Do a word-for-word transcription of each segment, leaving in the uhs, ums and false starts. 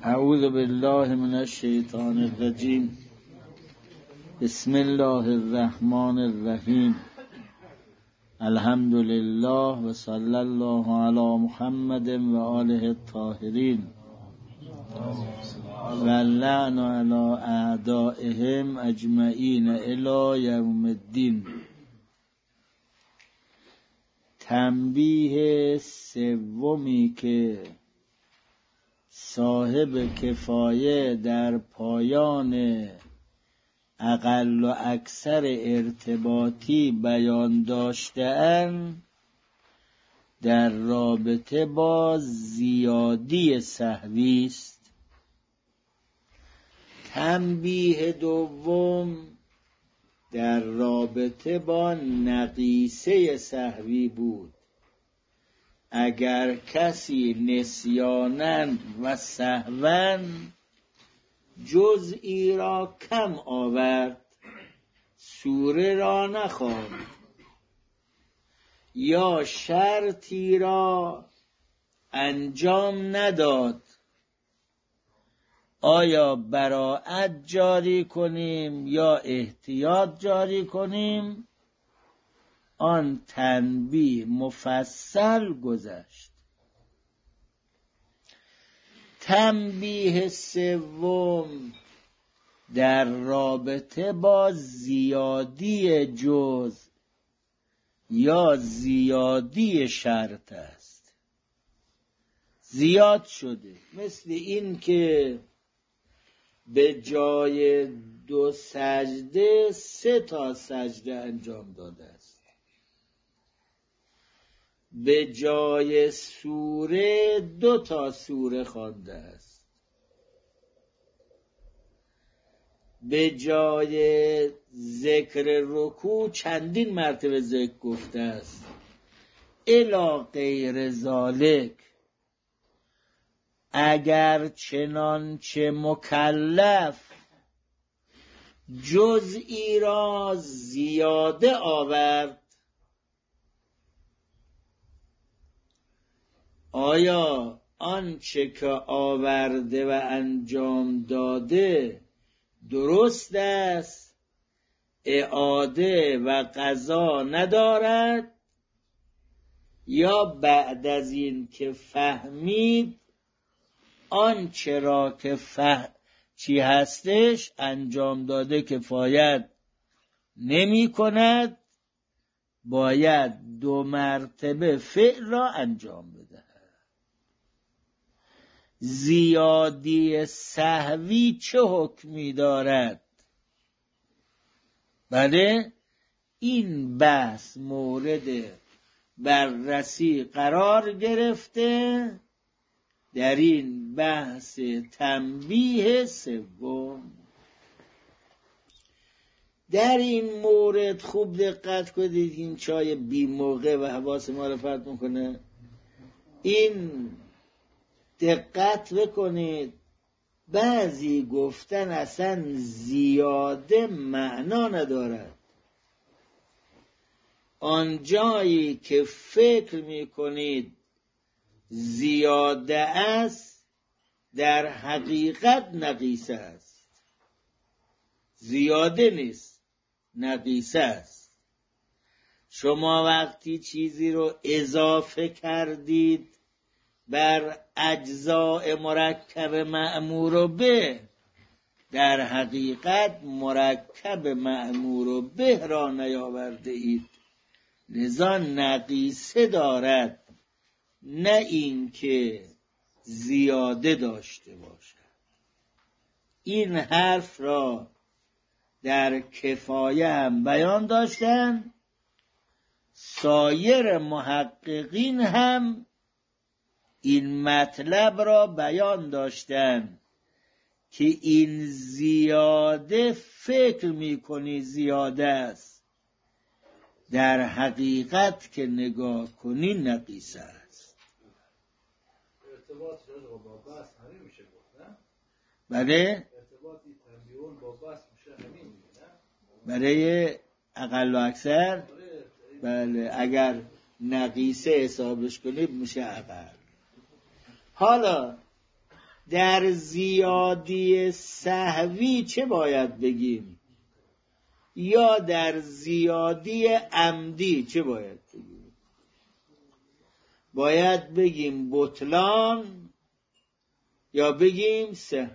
اعوذ بالله من الشیطان الرجیم. بسم الله الرحمن الرحیم. الحمد لله و صلی الله علی محمد و آله الطاهرین و لعن علی اعدائهم اجمعین الی یوم الدین. تنبیه سومی که صاحب کفایه در پایان اقل و اکثر ارتباطی بیان داشته‌اند در رابطه با زیادی سهوی است. تنبیه دوم در رابطه با نقیصه سهوی بود. اگر کسی نسیاناً و سهواً جزئی را کم آورد، سوره را نخواند یا شرطی را انجام نداد، آیا براءت جاری کنیم یا احتیاط جاری کنیم؟ آن تنبیه مفصل گذشت. تنبیه سوم در رابطه با زیادی جزء یا زیادی شرط است. زیاد شده، مثل این که به جای دو سجده سه تا سجده انجام داده است، به جای سوره دو تا سوره خوانده است، به جای ذکر رکوع چندین مرتبه ذکر گفته است، الی غیر ذالک. اگر چنانچه مکلف جزئی را زیاده آورد، آیا آنچه که آورده و انجام داده درست است، اعاده و قضا ندارد، یا بعد از این که فهمید آنچه را که فهم چی هستش انجام داده کفایت نمی کند، باید دو مرتبه فعل را انجام بده. زیادی سهوی چه حکمی دارد؟ بله، این بحث مورد بررسی قرار گرفته در این بحث تنبیه سوم. در این مورد خوب دقت کنید، این چای بی موقع و حواس ما رو پرت میکنه. این دقت بکنید، بعضی گفتن اصلا زیاده معنا ندارد. آن جایی که فکر میکنید زیاده است، در حقیقت نقیصه است. زیاده نیست، نقیصه است. شما وقتی چیزی رو اضافه کردید بر اجزاء مرکب مأمور به، در حقیقت مرکب مأمور به را نیاورده اید، لذا نقیصه دارد، نه اینکه زیاده داشته باشد. این حرف را در کفایه هم بیان داشتن، سایر محققین هم این مطلب را بیان داشتن که این زیاده فکر میکنی زیاده است، در حقیقت که نگاه کنی نقیصه است. ارتباط با بحث همین میشه گفت، نه؟ بله؟ ارتباطی تنبیهون با بحث میشه همین میشه، نه؟ برای اقل و اکثر؟ بله، اگر نقیصه حسابش کنید میشه اقل. حالا در زیادی سهوی چه باید بگیم؟ یا در زیادی عمدی چه باید بگیم؟ باید بگیم بطلان یا بگیم صحت.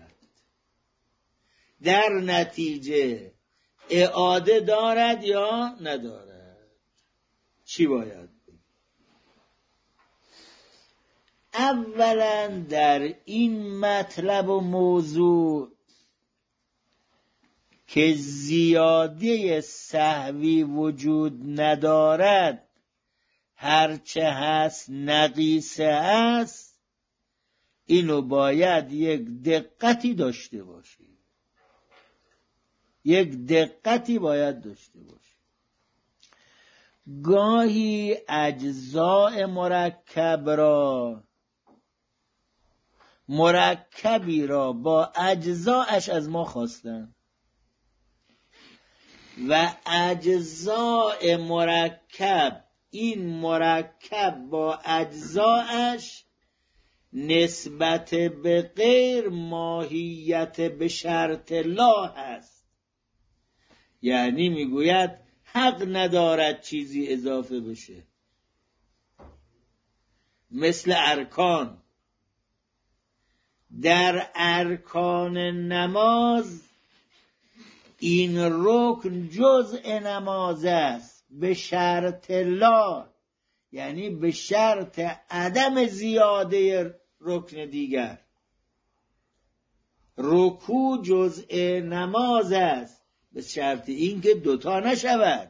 در نتیجه اعاده دارد یا ندارد؟ چی باید بگیم؟ اولا در این مطلب و موضوع که زیاده سهوی وجود ندارد، هرچه هست نقیصه است، اینو باید یک دقتی داشته باشی. یک دقتی باید داشته باشی. گاهی اجزاء مرکب را مرکبی را با اجزاءش از ما خواستن و اجزاء مرکب، این مرکب با اجزاءش نسبت به غیر ماهیت به شرط لا هست. یعنی میگوید حق ندارد چیزی اضافه بشه. مثل ارکان، در ارکان نماز این رکن جزء نماز است به شرط لا، یعنی به شرط عدم زیاده رکن دیگر. رکوع جزء نماز است به شرط اینکه دوتا نشود.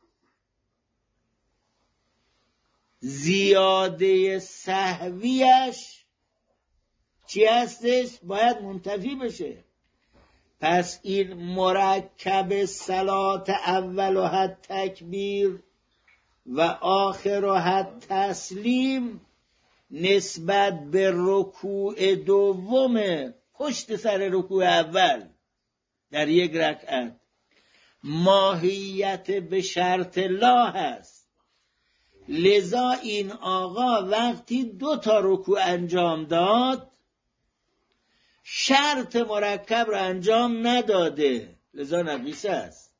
زیاده سهویش چی هستش؟ باید منتفی بشه. پس این مرکب صلات اول و حد تکبیر و آخر و حد تسلیم نسبت به رکوع دوم پشت سر رکوع اول در یک رکعت ماهیت به شرط لا هست. لذا این آقا وقتی دو تا رکوع انجام داد شرط مرکب را انجام نداده، لذا نقیصه است.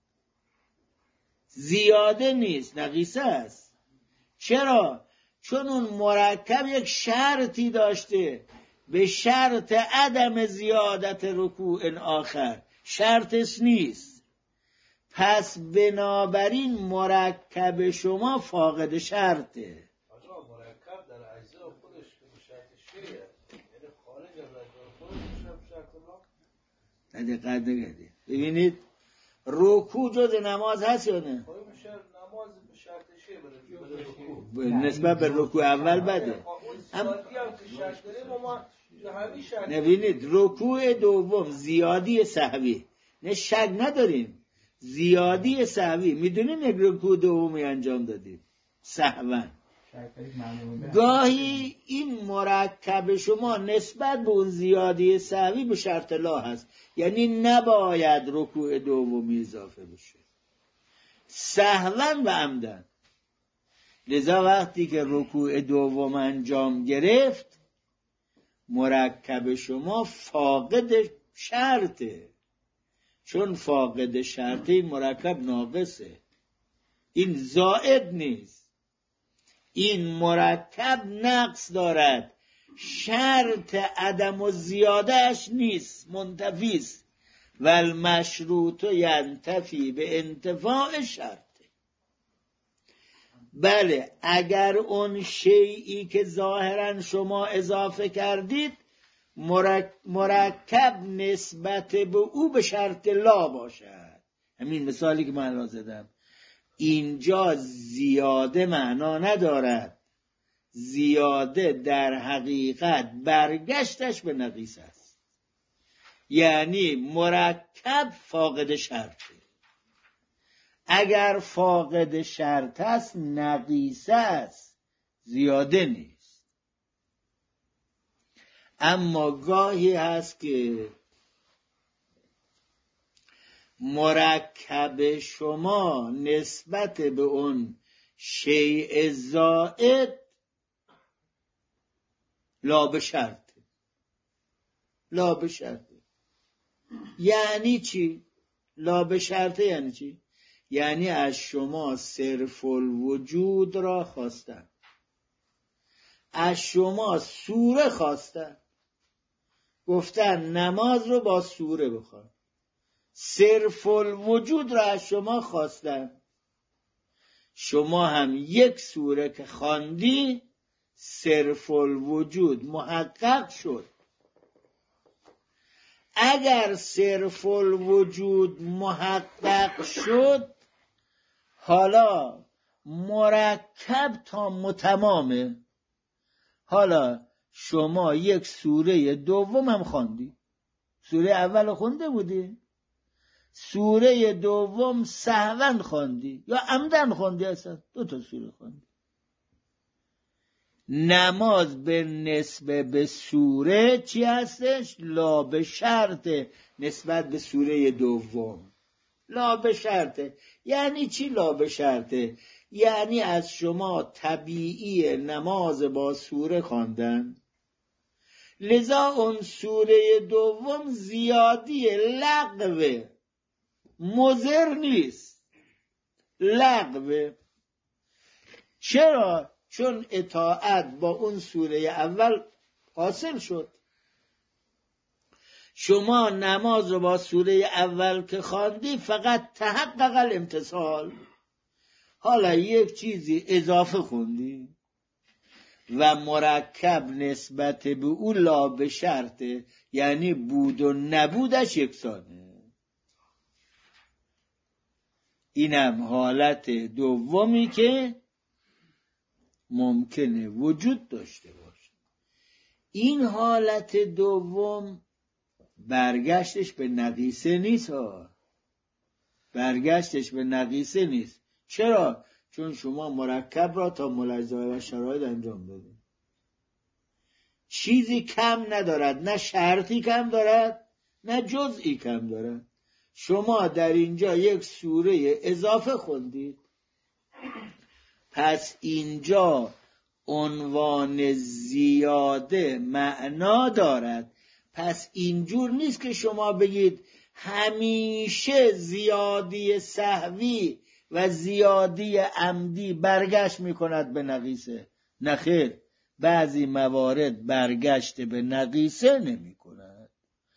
زیاده نیست، نقیصه است. چرا؟ چون اون مرکب یک شرطی داشته به شرط عدم زیادت رکوع آخر، شرطش نیست. پس بنابراین مرکب شما فاقد شرطه. آقا مرکب در اجزا خودش به شرط شیعه، یعنی خارج از اجزا خودش به شرط الله. نه دقت نکردید. ببینید رکوع جز نماز هست یا نه؟ خواهی میشه نماز به شرط شیعه بره رکوع نسبت به رکوع اول بده. اما شرط داریم ما همین شرط. نبینید رکوع دوم زیادی سهوی، نه شک نداریم زیادی سهوی، میدونین یک رکوع دومی انجام دادیم سهوا. گاهی این مرکب شما نسبت به اون زیادی سهوی به شرط لا هست، یعنی نباید رکوع دومی اضافه بشه سهوا و عمدن. لذا وقتی که رکوع دوم انجام گرفت مرکب شما فاقد شرطه، چون فاقد شرطه این مرکب ناقصه، این زائد نیست. این مرکب نقص دارد، شرط عدم و زیادهش نیست، منتفی است. و المشروط ینتفی به انتفاع شرطه. بله اگر اون شیئی که ظاهرا شما اضافه کردید مرکب نسبت به او به شرط لا باشد، همین مثالی که من را زدم، اینجا زیاده معنا ندارد. زیاده در حقیقت برگشتش به نقیص است، یعنی مرکب فاقد شرطه. اگر فاقد شرط است نقیصه است، زیاده نیست. اما گاهی هست که مرکب شما نسبت به اون شیء زائد لا به شرط، لا به شرطه. یعنی چی؟ لا به شرطه یعنی چی؟ یعنی از شما صرف الوجود را خواستن، از شما سوره خواستن، گفتن نماز رو با سوره بخوان، صرف الوجود را از شما خواستن، شما هم یک سوره که خواندی صرف الوجود محقق شد. اگر صرف الوجود محقق شد، حالا مرکب تا متمامه. حالا شما یک سوره دوم هم خواندی، سوره اول خونده بودی، سوره دوم سهوا خواندی یا عمدن خواندی، اصلا دو تا سوره خواندی. نماز به نسبه به سوره چی هستش؟ لا به شرطه نسبت به سوره دوم. لا به شرطه یعنی چی؟ لا به شرطه یعنی از شما طبیعی نماز با سوره خواندن، لذا اون سوره دوم زیادی لغوه، مضر نیست، لغوه. چرا؟ چون اطاعت با اون سوره اول حاصل شد. شما نماز رو با سوره اول که خواندی فقط تحقق الامتثال، حالا یک چیزی اضافه خوندی و مرکب نسبت به او لا به شرطه، یعنی بود و نبودش یکسانه. اینم حالت دومی که ممکنه وجود داشته باشه. این حالت دوم برگشتش به نقیصه نیست ها، برگشتش به نقیصه نیست. چرا؟ چون شما مرکب را تا ملزمه و شرایط انجام دادید، چیزی کم ندارد، نه شرطی کم دارد نه جزئی کم دارد. شما در اینجا یک سوره اضافه خوندید، پس اینجا عنوان زیاده معنا دارد. پس اینجور نیست که شما بگید همیشه زیادی سهوی و زیادی عمدی برگشت میکند به نقیصه. نخیر، بعضی موارد برگشت به نقیصه نمی کند.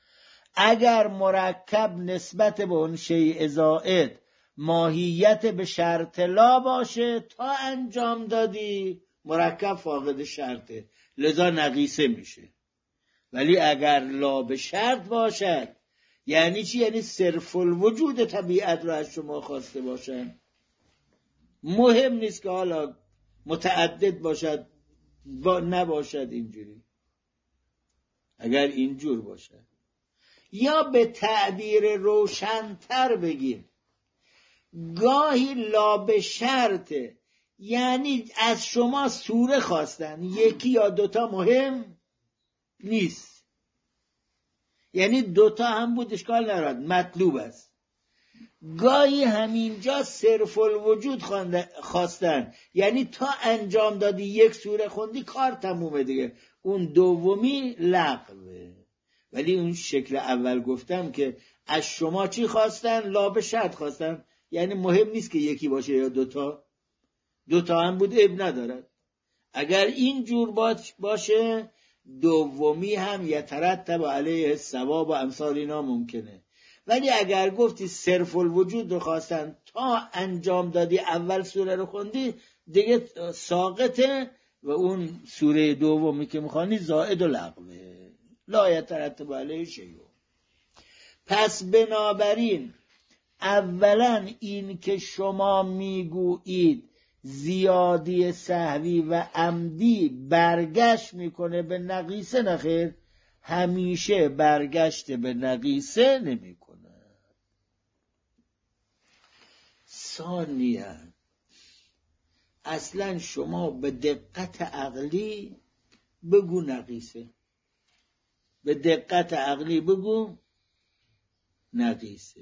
اگر مرکب نسبت به اون شیء زائد ماهیت به شرط لا باشه، تا انجام دادی مرکب فاقد شرطه، لذا نقیصه میشه. ولی اگر لا به شرط باشد یعنی چی؟ یعنی صرف الوجود طبیعت رو از شما خواسته باشن. مهم نیست که حالا متعدد باشد با نباشد. اینجوری اگر اینجور باشد، یا به تعبیر روشن‌تر بگیم گاهی لا به شرطه یعنی از شما سوره خواستن، یکی یا دوتا مهم نیست، یعنی دوتا هم بود اشکال ندارد، مطلوب است. گاهی همینجا صرف الوجود خواستن، یعنی تا انجام دادی یک سوره خوندی کار تمومه دیگه، اون دومی لغوه. ولی اون شکل اول گفتم که از شما چی خواستن؟ لا به شرط خواستن، یعنی مهم نیست که یکی باشه یا دوتا، دوتا هم بود اب ندارد. اگر این جور باشه دومی هم یترتب علیه الثواب و امثال اینا ممکنه. ولی اگر گفتی صرف الوجود رو خواستن تا انجام دادی اول سوره رو خوندی دیگه ساقطه و اون سوره دومی که میخوانی زائد و لغوه، لا یترتب علیه شیء. پس بنابراین اولا این که شما میگویید زیادی سهوی و عمدی برگشت میکنه به نقیصه، نخیر، همیشه برگشت به نقیصه نمیکنه. ثانیاً اصلا شما به دقت عقلی بگو نقیصه، به دقت عقلی بگو نقیصه.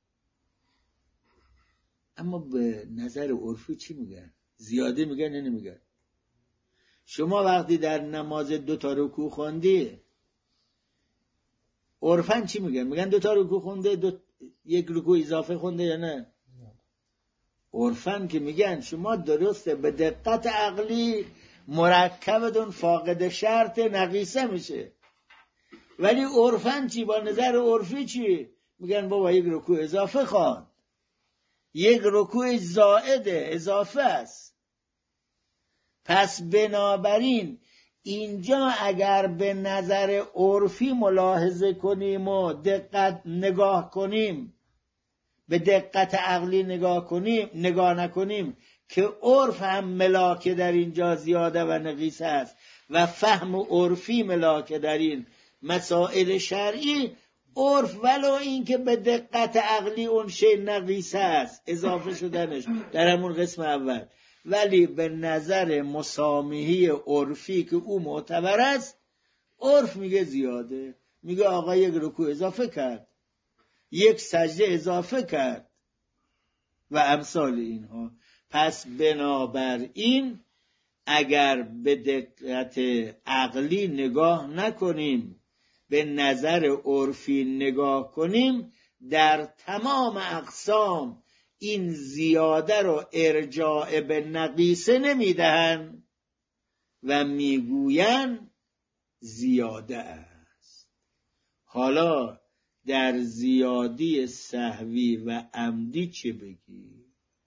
اما به نظر عرفی چی میگن؟ زیاده میگن یا نمیگن؟ شما وقتی در نماز دو تا رکوع خوندی عرفن چی میگن؟ میگن دو تا رکوع خونده، دو یک رکوع اضافه خونده یا نه؟ عرفن که میگن شما درسته به دقت عقلی مرکبتون فاقد شرط نقیصه میشه، ولی عرفن چی؟ با نظر عرفی چی؟ میگن بابا یک رکوع اضافه خوان، یک رکوع زائده اضافه است. پس بنابراین اینجا اگر به نظر عرفی ملاحظه کنیم و دقت نگاه کنیم، به دقت عقلی نگاه کنیم نگاه نکنیم که عرف هم ملاکه در اینجا زیاده و نقیص است و فهم عرفی ملاکه در این مسائل شرعی، عرف ولو این که به دقت عقلی اون شی نقیص است اضافه شدنش در همون قسم اول، ولی به نظر مسامحی عرفی که او معتبر است، عرف میگه زیاده، میگه آقا یک رکوع اضافه کرد، یک سجده اضافه کرد و امثال اینها. پس بنابراین اگر به دقت عقلی نگاه نکنیم، به نظر عرفی نگاه کنیم، در تمام اقسام این زیاده رو ارجاع به نقیصه نمیدهن و میگوین زیاده است. حالا در زیادی سهوی و عمدی چه بگی؟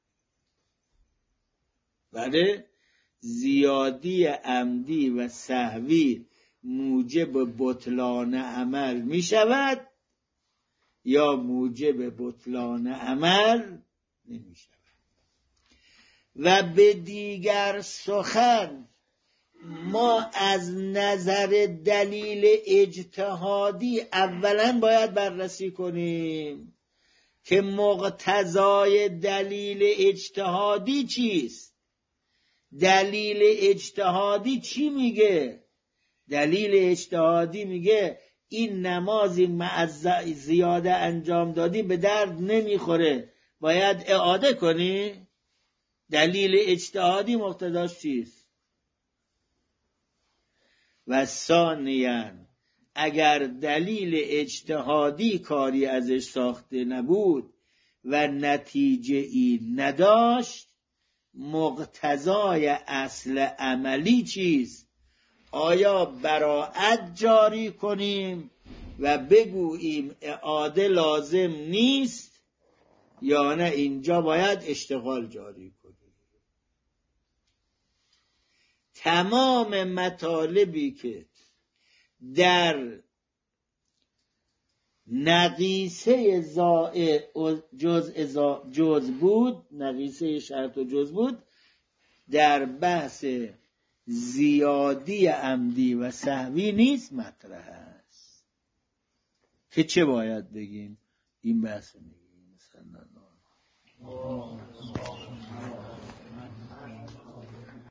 بله، زیادی عمدی و سهوی موجب بطلان عمل می شود یا موجب بطلان عمل نمی شود. و به دیگر سخن ما از نظر دلیل اجتهادی اولا باید بررسی کنیم که مقتضای دلیل اجتهادی چیست. دلیل اجتهادی چی میگه؟ دلیل اجتهادی میگه این نمازی مع زیاده انجام دادی به درد نمیخوره، باید اعاده کنی. دلیل اجتهادی مقتضاش چیست؟ و ثانیاً اگر دلیل اجتهادی کاری ازش ساخته نبود و نتیجه ای نداشت، مقتضای اصل عملی چیست؟ آیا براءت جاری کنیم و بگوییم اعاده لازم نیست، یا نه اینجا باید اشتغال جاری کنیم؟ تمام مطالبی که در نقیصه زائع جز جز بود، نقیصه شرط و جز بود، در بحث زیادی عمدی و سهوی نیست مطرح است که چه باید بگیم؟ این بحث میگیم. مثلا